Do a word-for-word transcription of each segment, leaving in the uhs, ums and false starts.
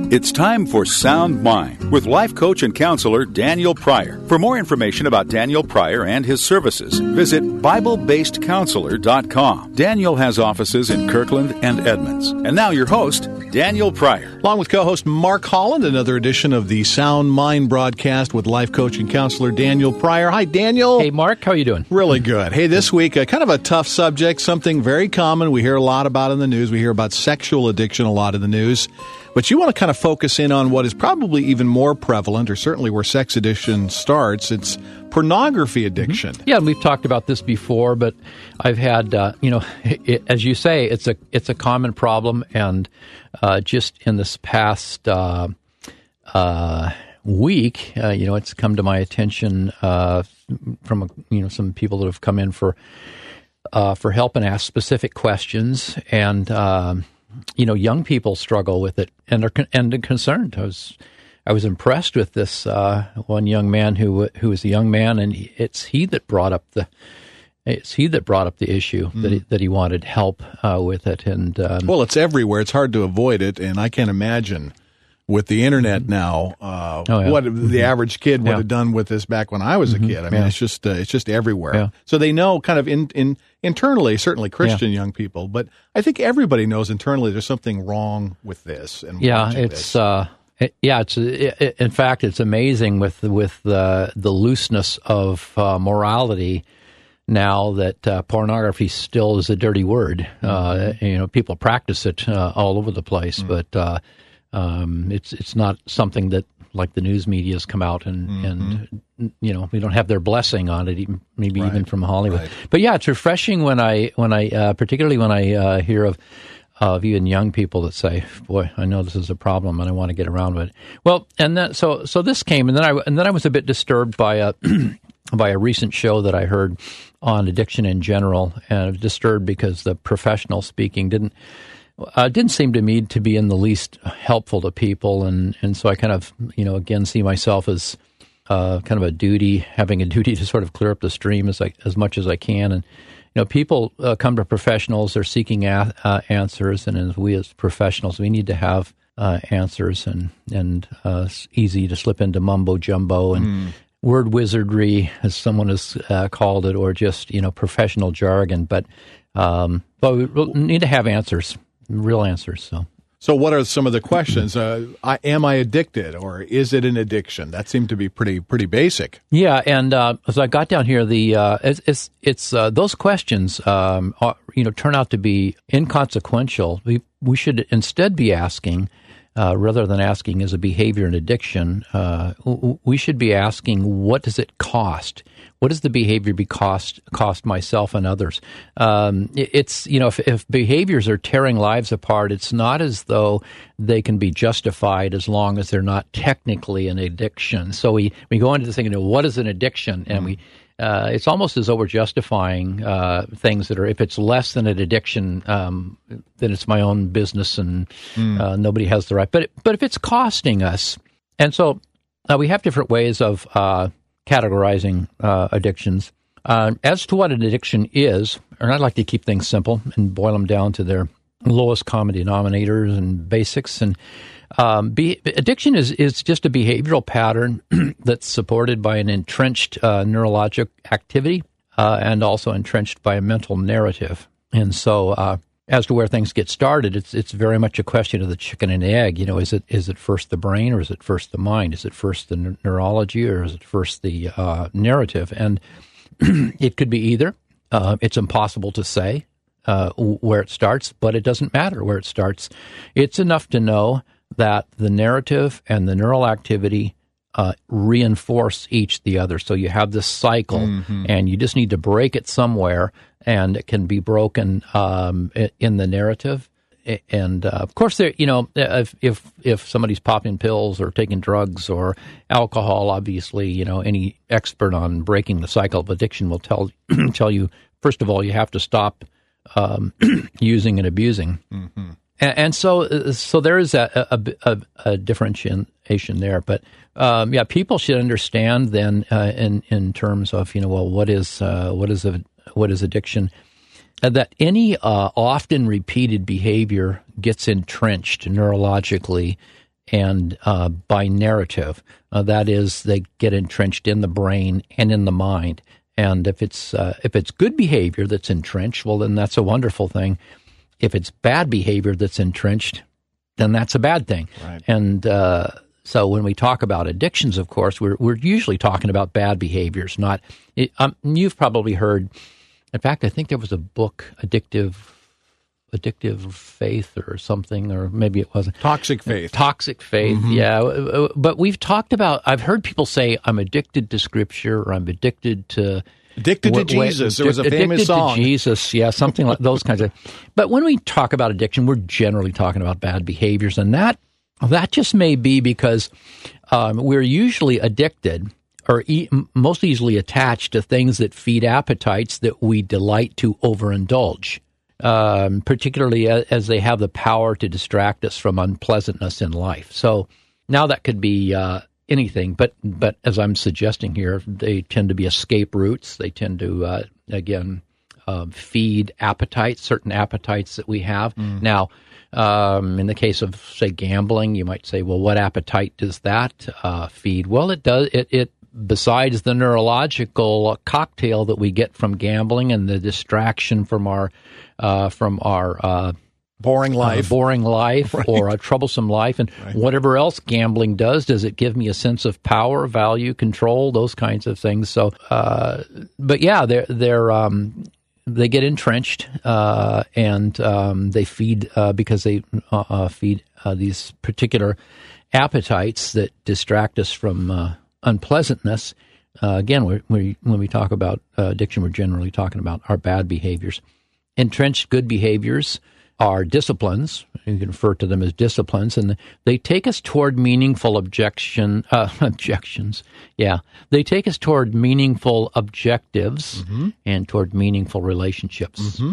It's time for Sound Mind with life coach and counselor Daniel Pryor. For more information about Daniel Pryor and his services, visit Bible Based Counselor dot com. Daniel has offices in Kirkland and Edmonds. And now your host, Daniel Pryor. Along with co-host Mark Holland, another edition of the Sound Mind broadcast with life coach and counselor Daniel Pryor. Hi, Daniel. Hey, Mark. How are you doing? Really good. Hey, this week, uh, kind of a tough subject, something very common we hear a lot about in the news. We hear about sexual addiction a lot in the news. But you want to kind of focus in on what is probably even more prevalent, or certainly where sex addiction starts. It's pornography addiction. Mm-hmm. Yeah, and we've talked about this before, but I've had, uh, you know, it, as you say, it's a it's a common problem, and uh, just in this past uh, uh, week, uh, you know, it's come to my attention uh, from you know some people that have come in for uh, for help and asked specific questions, and. Um, You know, young people struggle with it and are and are concerned. I was, I was impressed with this uh, one young man who who was a young man, and it's he that brought up the, it's he that brought up the issue mm. that he, that he wanted help uh, with it. And um, well, it's everywhere. It's hard to avoid it, and I can't imagine with the internet now uh, oh, yeah. what the mm-hmm. average kid would yeah. have done with this back when I was mm-hmm. a kid. I mean, yeah. it's just uh, it's just everywhere. Yeah. So they know kind of in in. Internally, certainly Christian yeah. young people, but I think everybody knows internally there's something wrong with this. And yeah, it's uh, it, yeah, it's it, in fact it's amazing with with the the looseness of uh, morality now that uh, pornography still is a dirty word. Uh, you know, people practice it uh, all over the place, mm-hmm. but uh, um, it's it's not something that like the news media has come out and mm-hmm. and. You know, we don't have their blessing on it, even, maybe right. even from Hollywood. Right. But yeah, it's refreshing when I, when I, uh, particularly when I uh, hear of of even young people that say, "Boy, I know this is a problem, and I want to get around with it." Well, and then so so this came, and then I and then I was a bit disturbed by a by a recent show that I heard on addiction in general, and I was disturbed because the professional speaking didn't. Uh, didn't seem to me to be in the least helpful to people, and, and so I kind of, you know, again see myself as uh, kind of a duty, having a duty to sort of clear up the stream as I, as much as I can. And you know, people uh, come to professionals; they're seeking a, uh, answers, and as we as professionals, we need to have uh, answers, and and uh, it's easy to slip into mumbo jumbo and mm. word wizardry, as someone has uh, called it, or just you know professional jargon. But um, but we need to have answers. Real answers. So, so what are some of the questions? Uh, I, am I addicted, or is it an addiction? That seemed to be pretty pretty basic. Yeah, and uh, as I got down here, the uh, it's it's, it's uh, those questions, um, are, you know, turn out to be inconsequential. We we should instead be asking, uh, rather than asking is a behavior an addiction, uh, we should be asking, what does it cost? What does the behavior be cost cost myself and others? Um, it, it's you know if, if behaviors are tearing lives apart, it's not as though they can be justified as long as they're not technically an addiction. So we, we go into this thinking, you know, what is an addiction? And mm. we uh, it's almost as though we're justifying uh, things that are, if it's less than an addiction, um, then it's my own business and mm. uh, nobody has the right. But but if it's costing us, and so uh, we have different ways of. Uh, categorizing uh, addictions. Uh, as to what an addiction is, and I'd like to keep things simple and boil them down to their lowest common denominators and basics. And um, be, addiction is, is just a behavioral pattern that's supported by an entrenched uh, neurologic activity uh, and also entrenched by a mental narrative. And so uh, as to where things get started, it's it's very much a question of the chicken and egg. You know, is it is it first the brain, or is it first the mind? Is it first the n- neurology, or is it first the uh, narrative? And it could be either. Uh, it's impossible to say uh, where it starts, but it doesn't matter where it starts. It's enough to know that the narrative and the neural activity uh, reinforce each the other. So you have this cycle, mm-hmm. and you just need to break it somewhere. And it can be broken um, in the narrative, and uh, of course, there. You know, if, if if somebody's popping pills or taking drugs or alcohol, obviously, you know, any expert on breaking the cycle of addiction will tell tell you first of all you have to stop um, using and abusing, mm-hmm. and, and so so there is a a, a, a differentiation there. But um, yeah, people should understand then uh, in in terms of you know well what is uh, what is a what is addiction, uh, that any uh, often repeated behavior gets entrenched neurologically and uh, by narrative. Uh, that is, they get entrenched in the brain and in the mind. And if it's uh, if it's good behavior that's entrenched, well, then that's a wonderful thing. If it's bad behavior that's entrenched, then that's a bad thing. Right. And uh, so when we talk about addictions, of course, we're we're usually talking about bad behaviors. Not it, um, you've probably heard. In fact, I think there was a book, Addictive. Addictive Faith or something, or maybe it wasn't. Toxic Faith. Toxic Faith, mm-hmm. yeah. But we've talked about, I've heard people say, I'm addicted to Scripture, or I'm addicted to... Addicted to w- Jesus. There was a famous addicted song. Addicted to Jesus, yeah, something like those kinds of... But when we talk about addiction, we're generally talking about bad behaviors, and that that just may be because um, we're usually addicted or e- most easily attached to things that feed appetites that we delight to overindulge. Um, particularly as they have the power to distract us from unpleasantness in life. So now that could be uh, anything, but but as I'm suggesting here, they tend to be escape routes. They tend to, uh, again, uh, feed appetites, certain appetites that we have. Mm. Now, um, in the case of, say, gambling, you might say, well, what appetite does that uh, feed? Well, it does. It, it besides the neurological cocktail that we get from gambling and the distraction from our Uh, from our uh, boring life, uh, boring life, right. or a troublesome life, and right. whatever else gambling does, does it give me a sense of power, value, control, those kinds of things? So, uh, but yeah, they're they're um, they get entrenched uh, and um, they feed uh, because they uh, uh, feed uh, these particular appetites that distract us from uh, unpleasantness. Uh, again, we're, we when we talk about uh, addiction, we're generally talking about our bad behaviors. Entrenched good behaviors are disciplines. You can refer to them as disciplines, and they take us toward meaningful objection uh, objections. Yeah, they take us toward meaningful objectives mm-hmm. and toward meaningful relationships. Mm-hmm.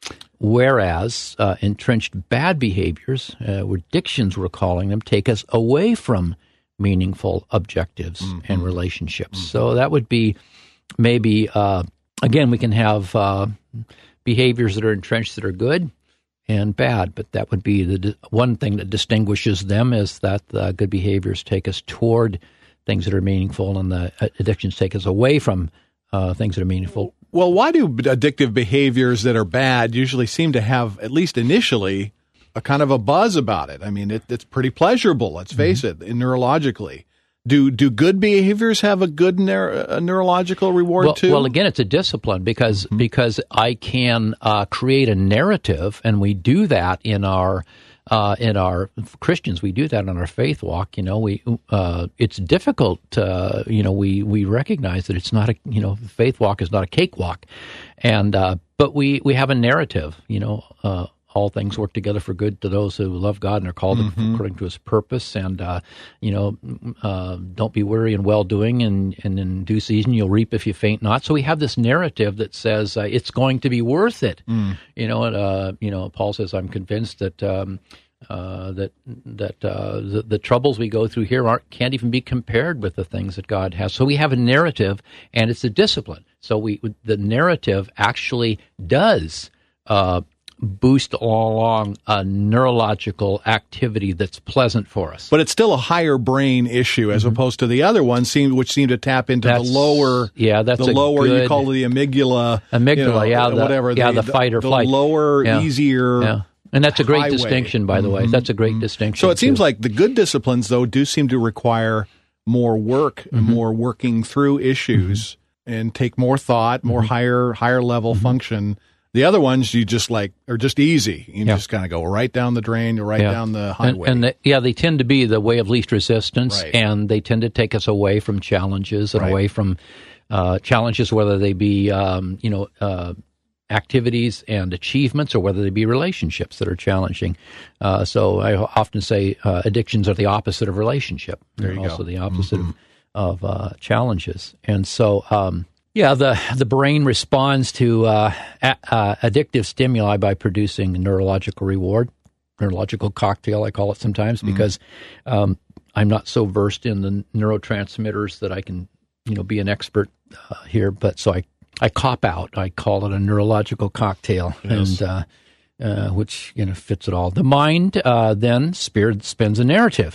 Whereas uh, entrenched bad behaviors, uh, or addictions we're calling them, take us away from meaningful objectives mm-hmm. and relationships. Mm-hmm. So that would be maybe, uh, again, we can have uh, behaviors that are entrenched that are good and bad, but that would be the one thing that distinguishes them is that the good behaviors take us toward things that are meaningful, and the addictions take us away from uh, things that are meaningful. Well, why do addictive behaviors that are bad usually seem to have, at least initially, a kind of a buzz about it? I mean, it, it's pretty pleasurable, let's face mm-hmm. it, neurologically. Do do good behaviors have a good neur- a neurological reward well, too? Well, again, it's a discipline because mm-hmm. because I can uh, create a narrative, and we do that in our uh, in our Christians. We do that in our faith walk. You know, we uh, it's difficult. Uh, you know, we we recognize that it's not a you know faith walk is not a cakewalk, and uh, but we we have a narrative. You know. Uh, All things work together for good to those who love God and are called mm-hmm. according to His purpose. And, uh, you know, uh, don't be weary in well-doing, and, and in due season you'll reap if you faint not. So we have this narrative that says uh, it's going to be worth it. Mm. You know, and, uh, you know, Paul says, I'm convinced that um, uh, that that uh, the, the troubles we go through here aren't can't even be compared with the things that God has. So we have a narrative, and it's a discipline. So we the narrative actually does uh boost along a neurological activity that's pleasant for us. But it's still a higher brain issue as mm-hmm. opposed to the other ones, seem, which seem to tap into that's, the lower, yeah, that's the a lower good, you call it the amygdala, amygdala, you know, yeah, the, whatever, yeah, the, the fight or the flight, lower, yeah. easier. Yeah. And that's a great highway. distinction, by the way. Mm-hmm. That's a great mm-hmm. distinction. So it seems too. like the good disciplines, though, do seem to require more work, mm-hmm. more working through issues, mm-hmm. and take more thought, more mm-hmm. higher, higher level mm-hmm. function. The other ones you just like are just easy. You yeah. just kind of go right down the drain, right yeah. down the highway. And, and the, yeah, they tend to be the way of least resistance, right. and they tend to take us away from challenges and right. away from uh, challenges, whether they be um, you know uh, activities and achievements, or whether they be relationships that are challenging. Uh, so I often say uh, addictions are the opposite of relationship. There They're you also go. the opposite mm-hmm. of, of uh, challenges, and so. Um, Yeah, the the brain responds to uh, a, uh, addictive stimuli by producing a neurological reward, neurological cocktail, I call it sometimes, because mm-hmm. um, I'm not so versed in the neurotransmitters that I can, you know, be an expert uh, here. But so I, I cop out. I call it a neurological cocktail, yes. and uh, uh, which you know fits it all. The mind uh, then spirit spins a narrative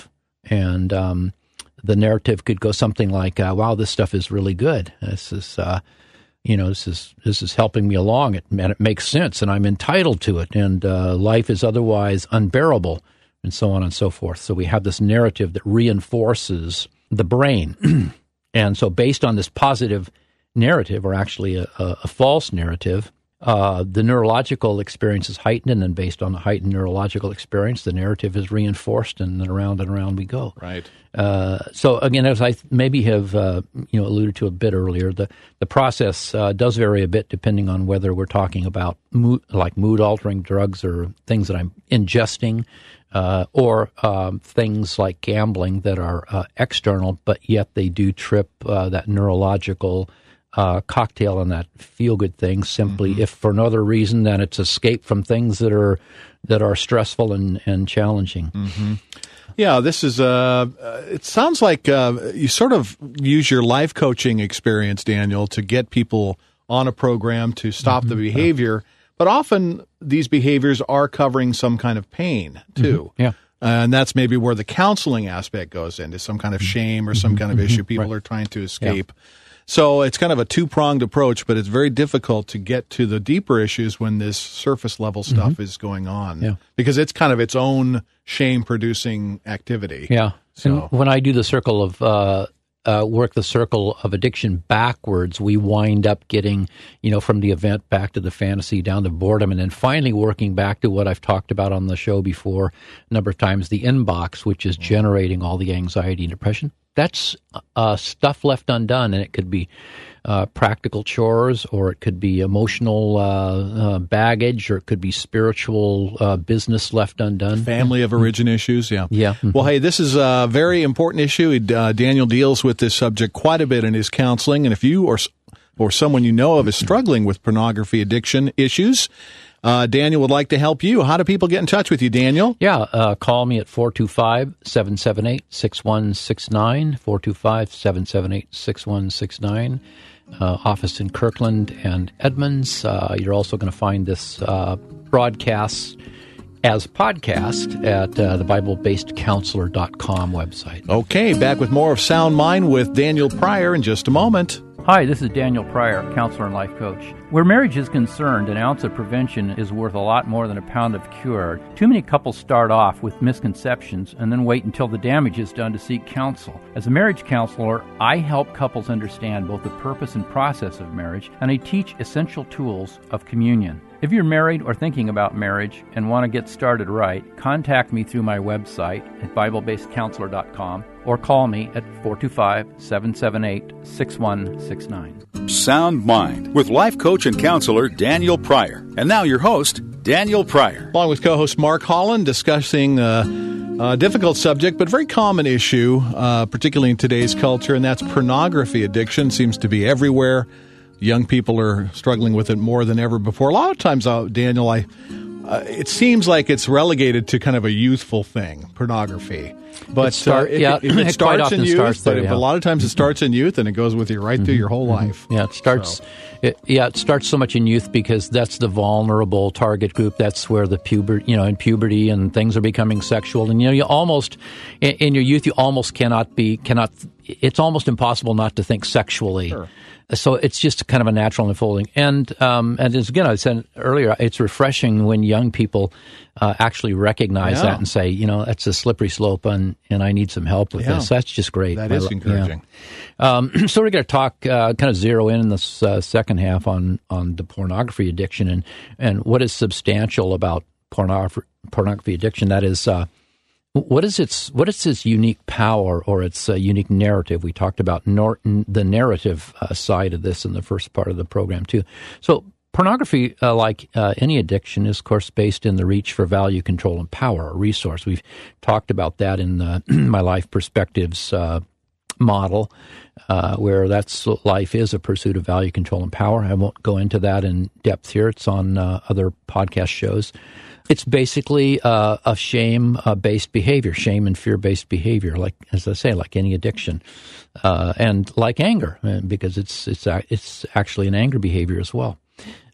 and um, the narrative could go something like, uh, "Wow, this stuff is really good. This is, uh, you know, this is this is helping me along. It and it makes sense, and I'm entitled to it. And uh, life is otherwise unbearable." And so on and so forth. So we have this narrative that reinforces the brain. And so based on this positive narrative, or actually a, a, a false narrative, uh, the neurological experience is heightened, and then based on the heightened neurological experience, the narrative is reinforced, and then around and around we go. Right. Uh, so again, as I maybe have uh, you know alluded to a bit earlier, the the process uh, does vary a bit depending on whether we're talking about mood, like mood altering drugs or things that I'm ingesting. Uh, or um, things like gambling that are uh, external, but yet they do trip uh, that neurological uh, cocktail and that feel-good thing simply, mm-hmm. if for no other reason than it's escape from things that are that are stressful and, and challenging. Mm-hmm. Yeah, this is, uh, it sounds like uh, you sort of use your life coaching experience, Daniel, to get people on a program to stop mm-hmm. the behavior. Yeah. But often these behaviors are covering some kind of pain, too. Mm-hmm. Yeah. Uh, and that's maybe where the counseling aspect goes into, some kind of shame or some kind of issue people right. are trying to escape. Yeah. So it's kind of a two-pronged approach, but it's very difficult to get to the deeper issues when this surface-level stuff mm-hmm. is going on. Yeah. Because it's kind of its own shame-producing activity. Yeah. So and when I do the circle of uh, uh, work, the circle of addiction backwards, we wind up getting, you know, from the event back to the fantasy, down to boredom, and then finally working back to what I've talked about on the show before a number of times, the inbox, which is generating all the anxiety and depression. That's uh, stuff left undone, and it could be uh, practical chores, or it could be emotional uh, uh, baggage, or it could be spiritual uh, business left undone. Family of origin mm-hmm. issues, yeah. Yeah. Mm-hmm. Well, hey, this is a very important issue. Uh, Daniel deals with this subject quite a bit in his counseling, and if you or or someone you know of is struggling with pornography addiction issues, Uh, Daniel would like to help you. How do people get in touch with you, Daniel? Yeah, uh, call me at four two five, seven seven eight, six one six nine, four two five, seven seven eight, six one six nine. Uh, office in Kirkland and Edmonds. Uh, you're also going to find this uh, broadcast as podcast at uh, the Bible Based Counselor dot com website. Okay, back with more of Sound Mind with Daniel Pryor in just a moment. Hi, this is Daniel Pryor, counselor and life coach. Where marriage is concerned, an ounce of prevention is worth a lot more than a pound of cure. Too many couples start off with misconceptions and then wait until the damage is done to seek counsel. As a marriage counselor, I help couples understand both the purpose and process of marriage, and I teach essential tools of communion. If you're married or thinking about marriage and want to get started right, contact me through my website at Bible Based Counselor dot com or call me at four two five, seven seven eight, six one six nine. Sound Mind with life coach and counselor Daniel Pryor. And now your host, Daniel Pryor. Along with co-host Mark Holland, discussing uh, a difficult subject, but very common issue, uh, particularly in today's culture, and that's pornography addiction. Seems to be everywhere. Young people are struggling with it more than ever before. A lot of times, uh, Daniel, I uh, it seems like it's relegated to kind of a youthful thing, pornography. But it start, uh, it, yeah, it, it, it starts in youth, starts there, but yeah. a lot of times it starts in youth, and it goes with you right mm-hmm. through your whole mm-hmm. life. Yeah, it starts. So. It, yeah, it starts so much in youth because that's the vulnerable target group. That's where the puberty, you know, in puberty and things are becoming sexual. And you know, you almost in, in your youth, you almost cannot be cannot. It's almost impossible not to think sexually. Sure. So it's just kind of a natural unfolding. And um, and as, again, I said earlier, it's refreshing when young people uh, actually recognize yeah. that and say, you know, that's a slippery slope, and, and I need some help with yeah. this. That's just great. That is encouraging. Yeah. Um, so we're going to talk, uh, kind of zero in in this uh, second half on, on the pornography addiction and, and what is substantial about pornography, pornography addiction. That is, uh, What is its what is its unique power or its uh, unique narrative? We talked about nor- the narrative uh, side of this in the first part of the program too. So pornography, uh, like uh, any addiction, is of course based in the reach for value, control, and power, a resource. We've talked about that in the My Life Perspectives uh, model, uh, where that's life is a pursuit of value, control, and power. I won't go into that in depth here. It's on uh, other podcast shows. It's basically uh, a shame-based behavior, shame and fear-based behavior, like as I say, like any addiction, uh, and like anger, because it's it's it's actually an anger behavior as well.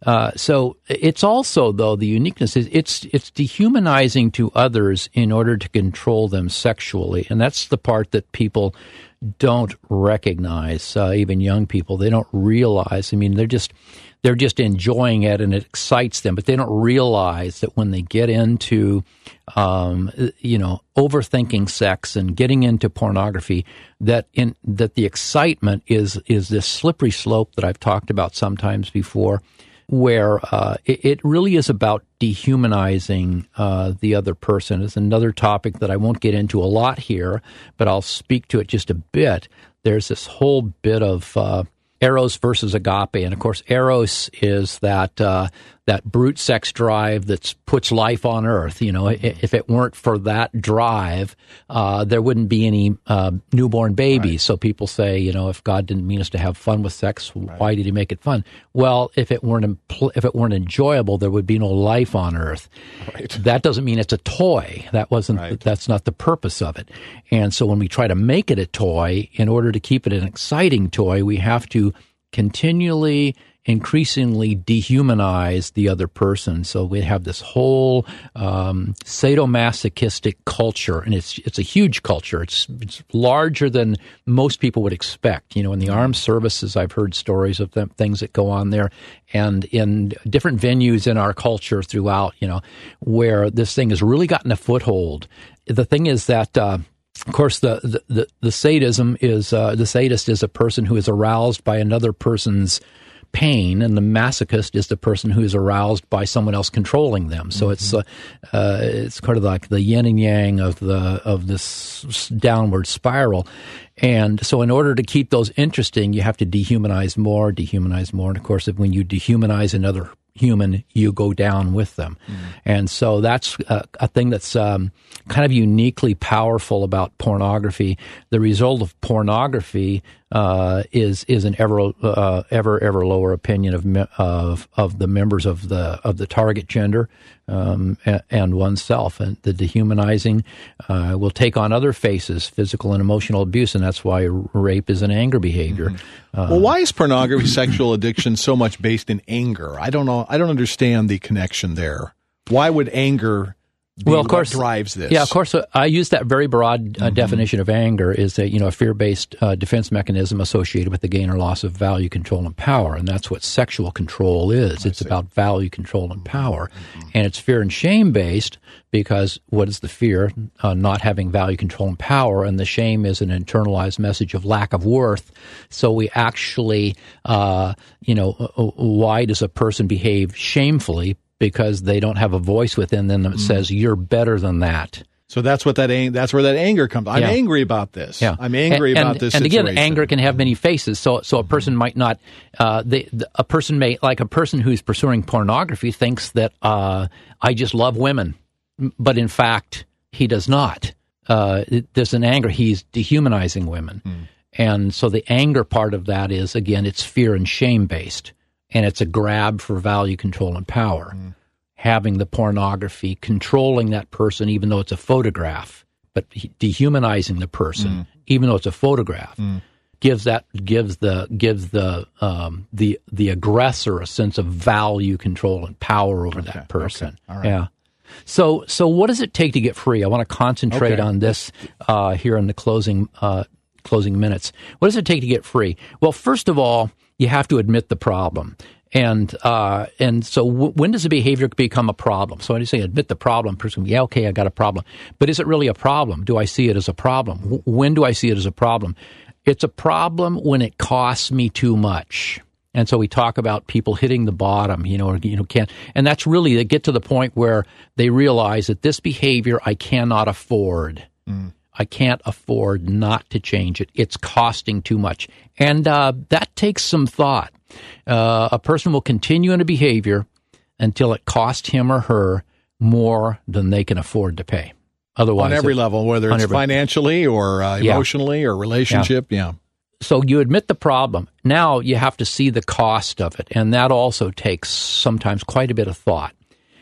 Uh, so it's also, though, the uniqueness is it's it's dehumanizing to others in order to control them sexually, and that's the part that people don't recognize. Uh, even young people, they don't realize. I mean, they're just they're just enjoying it, and it excites them, but they don't realize that when they get into um, you know overthinking sex and getting into pornography, that in that the excitement is is this slippery slope that I've talked about sometimes before, where uh, it, it really is about dehumanizing uh, the other person. It's another topic that I won't get into a lot here, but I'll speak to it just a bit. There's this whole bit of uh, eros versus agape, and of course, eros is that uh, that brute sex drive that puts life on earth. You know, if it weren't for that drive, uh, there wouldn't be any uh, newborn babies. Right. So people say, you know, if God didn't mean us to have fun with sex, right, why did He make it fun? Well, if it weren't impl- if it weren't enjoyable, there would be no life on earth. Right. That doesn't mean it's a toy. That wasn't. Right. That's not the purpose of it. And so when we try to make it a toy, in order to keep it an exciting toy, we have to continually, increasingly dehumanize the other person. So we have this whole um, sadomasochistic culture, and it's it's a huge culture. It's it's larger than most people would expect. You know, in the armed services, I've heard stories of them, things that go on there, and in different venues in our culture throughout, you know, where this thing has really gotten a foothold. The thing is that uh, of course, the, the, the sadism is, uh, the sadist is a person who is aroused by another person's pain, and the masochist is the person who is aroused by someone else controlling them. So mm-hmm. it's uh, uh, it's kind of like the yin and yang of the of this downward spiral. And so in order to keep those interesting, you have to dehumanize more, dehumanize more. And of course, if when you dehumanize another human, you go down with them. Mm. And so that's a, a thing that's um, kind of uniquely powerful about pornography. The result of pornography uh, is is an ever uh, ever ever lower opinion of of of the members of the of the target gender um, and, and oneself. And the dehumanizing uh, will take on other faces, physical and emotional abuse, and that's why rape is an anger behavior. Mm-hmm. Uh, well, why is pornography sexual addiction so much based in anger? I don't know. I don't understand the connection there. Why would anger be well, of course, what drives this? Yeah, of course. Uh, I use that very broad uh, mm-hmm. definition of anger is a, you know, a fear-based uh, defense mechanism associated with the gain or loss of value, control, and power. And that's what sexual control is. I it's see. about value, control, and power. Mm-hmm. And it's fear and shame-based because what is the fear? Uh, not having value, control, and power. And the shame is an internalized message of lack of worth. So we actually, uh, you know, why does a person behave shamefully? Because they don't have a voice within them that mm. says, you're better than that. So that's what that ang- that's where that anger comes. I'm yeah. angry about this. Yeah. I'm angry and, about and, this and situation. And again, anger can have many faces. So so a person might not, uh, they, the, a person may, like a person who's pursuing pornography thinks that uh, I just love women. But in fact, he does not. Uh, it, there's an anger. He's dehumanizing women. Mm. And so the anger part of that is, again, it's fear and shame based. And it's a grab for value, control, and power. Mm. Having the pornography, controlling that person, even though it's a photograph, but dehumanizing the person, mm. even though it's a photograph, mm. gives that gives the gives the um, the the aggressor a sense of value, control, and power over okay. that person. Okay. All right. Yeah. So so what does it take to get free? I want to concentrate okay. on this uh, here in the closing uh, closing minutes. What does it take to get free? Well, first of all, you have to admit the problem. And uh, and so w- when does a behavior become a problem? So when you say admit the problem, person, yeah, okay, I got a problem. But is it really a problem? Do I see it as a problem? W- when do I see it as a problem? It's a problem when it costs me too much. And so we talk about people hitting the bottom, you know, or, you know, can't. And that's really, they get to the point where they realize that this behavior I cannot afford. Mm. I can't afford not to change it. It's costing too much. And uh, that takes some thought. Uh, a person will continue in a behavior until it costs him or her more than they can afford to pay. Otherwise, on every it, level, whether it's every, financially or uh, emotionally yeah. or relationship, yeah. yeah. So you admit the problem. Now you have to see the cost of it, and that also takes sometimes quite a bit of thought.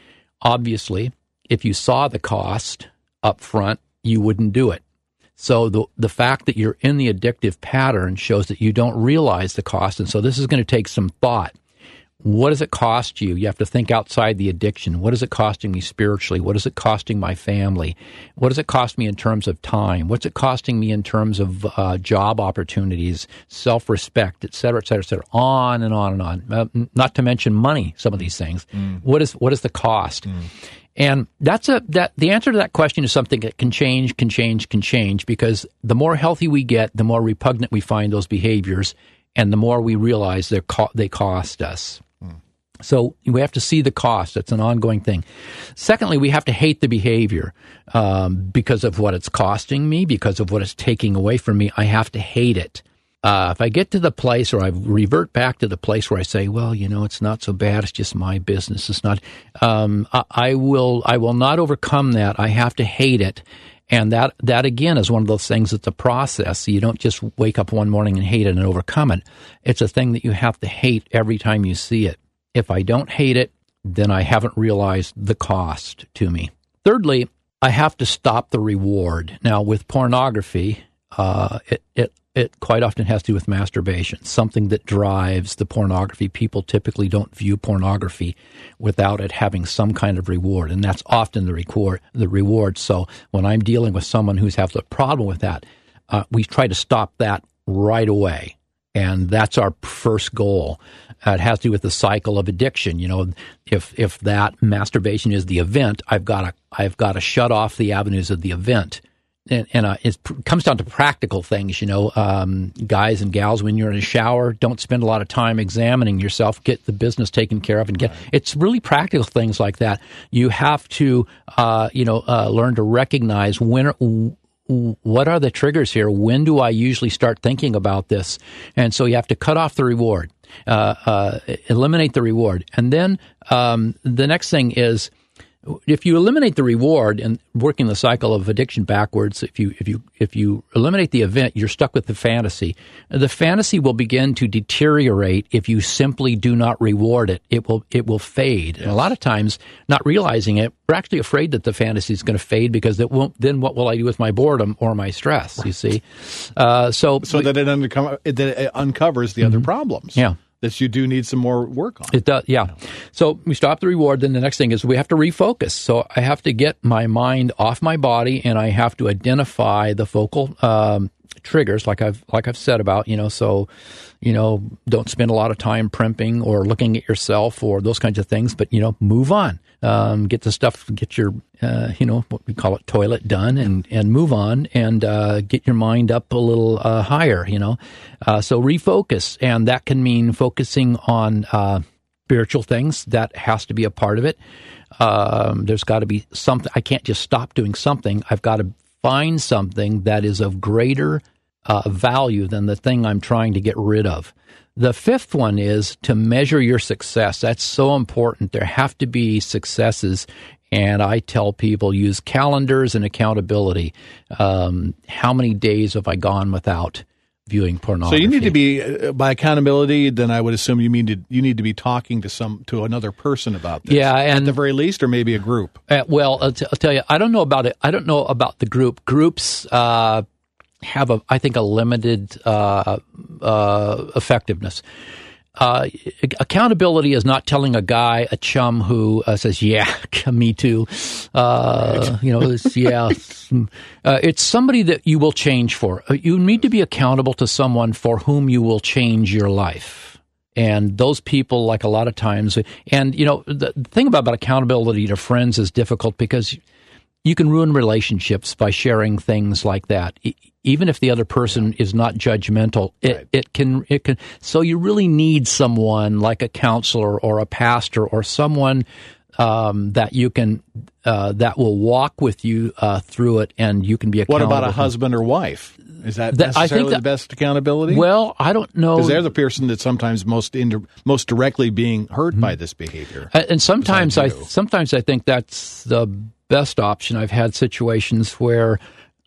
Obviously, if you saw the cost up front, you wouldn't do it. So the the fact that you're in the addictive pattern shows that you don't realize the cost, and so this is going to take some thought. what does it cost you? You have to think outside the addiction. What is it costing me spiritually? What is it costing my family? What does it cost me in terms of time? What's it costing me in terms of uh, job opportunities, self-respect, et cetera, et cetera, et cetera, on and on and on. Uh, not to mention money, some of these things. Mm. What is what is the cost? Mm. And that's a that the answer to that question is something that can change, can change, can change, because the more healthy we get, the more repugnant we find those behaviors, and the more we realize they co- they cost us. So we have to see the cost. It's an ongoing thing. Secondly, we have to hate the behavior um, because of what it's costing me, because of what it's taking away from me. I have to hate it. Uh, if I get to the place, or I revert back to the place where I say, well, you know, it's not so bad. It's just my business. It's not. Um, I, I will. I will not overcome that. I have to hate it. And that, that again, is one of those things that's a process. You don't just wake up one morning and hate it and overcome it. It's a thing that you have to hate every time you see it. If I don't hate it, then I haven't realized the cost to me. Thirdly, I have to stop the reward. Now, with pornography, uh, it, it it quite often has to do with masturbation, something that drives the pornography. People typically don't view pornography without it having some kind of reward, and that's often the reward. The reward. So when I'm dealing with someone who's has a problem with that, uh, we try to stop that right away. And that's our first goal. Uh, it has to do with the cycle of addiction. You know, if if that masturbation is the event, I've got to I've got to shut off the avenues of the event. And, and uh, it comes down to practical things. You know, um, guys and gals, when you're in a shower, don't spend a lot of time examining yourself. Get the business taken care of, and get. Right. It's really practical things like that. You have to, uh, you know, uh, learn to recognize when. What are the triggers here? When do I usually start thinking about this? And so you have to cut off the reward, uh, uh, eliminate the reward. And then um, the next thing is, if you eliminate the reward and working the cycle of addiction backwards, if you if you if you eliminate the event, you're stuck with the fantasy. The fantasy will begin to deteriorate if you simply do not reward it. It will it will fade. Yes. And a lot of times, not realizing it, we're actually afraid that the fantasy is going to fade because it won't. Then what will I do with my boredom or my stress? Right. You see, uh, so so that it, unco- that it uncovers the mm-hmm. other problems. Yeah. That you do need some more work on. It does, yeah. So we stop the reward. Then the next thing is we have to refocus. So I have to get my mind off my body, and I have to identify the focal um, triggers, like I've like I've said about. You know, so you know, don't spend a lot of time primping or looking at yourself or those kinds of things. But you know, move on. Um, get the stuff, get your, uh, you know, what we call it, toilet done, and, and move on, and uh, get your mind up a little uh, higher, you know. Uh, so refocus, and that can mean focusing on uh, spiritual things. That has to be a part of it. Um, there's got to be something. I can't just stop doing something. I've got to find something that is of greater uh, value than the thing I'm trying to get rid of. The fifth one is to measure your success. That's so important. There have to be successes, and I tell people use calendars and accountability. Um, how many days have I gone without viewing pornography? So you need to be uh, by accountability. Then I would assume you mean to you need to be talking to some to another person about this. Yeah, and at the very least, or maybe a group. Uh, well, I'll, t- I'll tell you, I don't know about it. I don't know about the group. Groups. Uh, have a, I think, a limited uh, uh, effectiveness. Uh, accountability is not telling a guy, a chum who uh, says, yeah, me too. Uh, you know, it's, yeah. Uh, it's somebody that you will change for. You need to be accountable to someone for whom you will change your life. And those people, like a lot of times, and, you know, the, the thing about, about accountability to friends is difficult because you can ruin relationships by sharing things like that. Even if the other person is not judgmental, it, right. it can it can. So you really need someone like a counselor or a pastor or someone um, that you can uh, that will walk with you uh, through it, and you can be accountable. What about a husband or wife? Is that, that necessarily I think that, the best accountability? Well, I don't know, because they're the person that's sometimes most inter, most directly being hurt mm-hmm. by this behavior. Uh, and sometimes I sometimes I think that's the best option. I've had situations where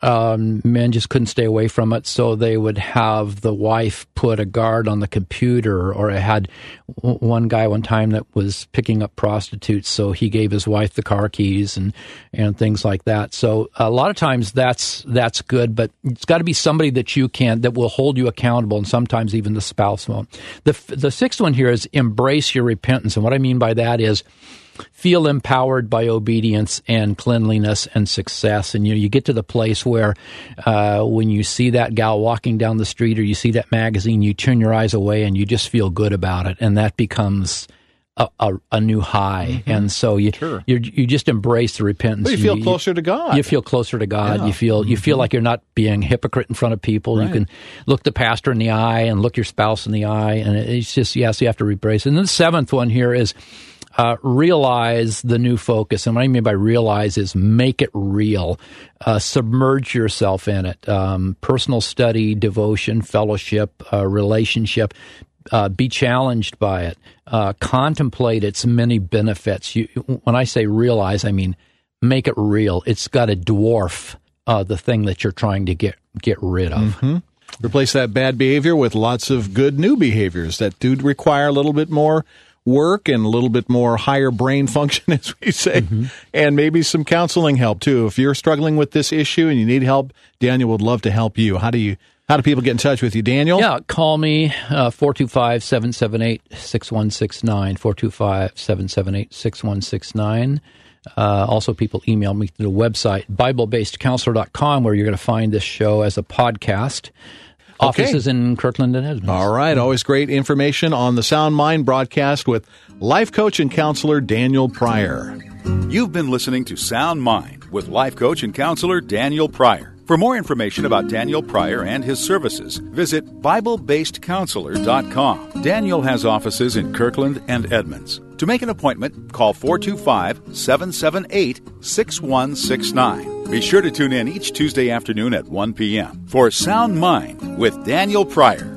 um, men just couldn't stay away from it, so they would have the wife put a guard on the computer, or I had w- one guy one time that was picking up prostitutes, so he gave his wife the car keys and, and things like that. So a lot of times that's that's good, but it's got to be somebody that you can, that will hold you accountable, and sometimes even the spouse won't. The, the sixth one here is embrace your repentance, and what I mean by that is feel empowered by obedience and cleanliness and success. And you know, you get to the place where uh, when you see that gal walking down the street, or you see that magazine, you turn your eyes away and you just feel good about it. And that becomes a, a, a new high. Mm-hmm. And so you, sure. you you just embrace the repentance. Well, you feel you, closer to God. You feel closer to God. Yeah. You feel mm-hmm. you feel like you're not being a hypocrite in front of people. Right. You can look the pastor in the eye and look your spouse in the eye. And it's just, yes, you have to embrace it. And then the seventh one here is Uh, realize the new focus. And what I mean by realize is make it real. Uh, submerge yourself in it. Um, personal study, devotion, fellowship, uh, relationship. Uh, be challenged by it. Uh, contemplate its many benefits. You, when I say realize, I mean make it real. It's got to dwarf uh, the thing that you're trying to get get rid of. Mm-hmm. Replace that bad behavior with lots of good new behaviors that do require a little bit more work and a little bit more higher brain function, as we say, mm-hmm. and maybe some counseling help too. If you're struggling with this issue and you need help, Daniel would love to help you. How do you? How do people get in touch with you, Daniel? Yeah, call me, uh, four two five, seven seven eight, six one six nine, four two five, seven seven eight, six one six nine. Uh, also, people email me through the website, bible based counselor dot com, where you're going to find this show as a podcast. Okay. Offices in Kirkland and Edmonds. All right. Always great information on the Sound Mind broadcast with life coach and counselor Daniel Pryor. You've been listening to Sound Mind with life coach and counselor Daniel Pryor. For more information about Daniel Pryor and his services, visit bible based counselor dot com. Daniel has offices in Kirkland and Edmonds. To make an appointment, call four two five, seven seven eight, six one six nine. Be sure to tune in each Tuesday afternoon at one p.m. for Sound Mind with Daniel Pryor.